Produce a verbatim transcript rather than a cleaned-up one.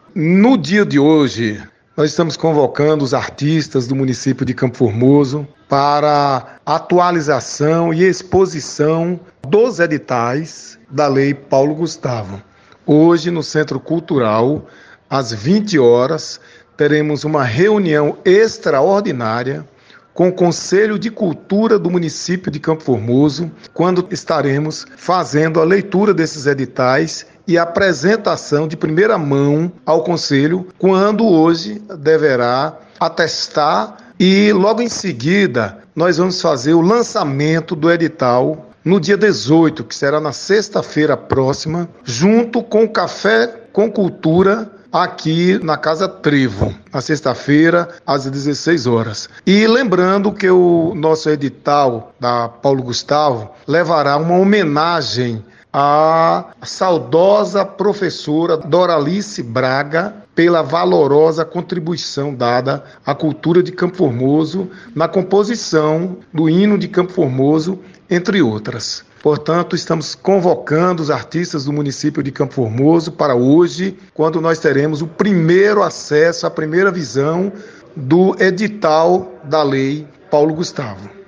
No dia de hoje, nós estamos convocando os artistas do município de Campo Formoso para atualização e exposição dos editais da Lei Paulo Gustavo. Hoje, no Centro Cultural, às vinte horas, teremos uma reunião extraordinária com o Conselho de Cultura do município de Campo Formoso, quando estaremos fazendo a leitura desses editais e a apresentação de primeira mão ao Conselho, quando hoje deverá atestar e logo em seguida nós vamos fazer o lançamento do edital no dia dezoito, que será na sexta-feira próxima, junto com o Café com Cultura aqui na Casa Trevo, na sexta-feira, às dezesseis horas. E lembrando que o nosso edital da Paulo Gustavo levará uma homenagem à saudosa professora Doralice Braga pela valorosa contribuição dada à cultura de Campo Formoso na composição do hino de Campo Formoso, entre outras. Portanto, estamos convocando os artistas do município de Campo Formoso para hoje, quando nós teremos o primeiro acesso, a primeira visão do edital da Lei Paulo Gustavo.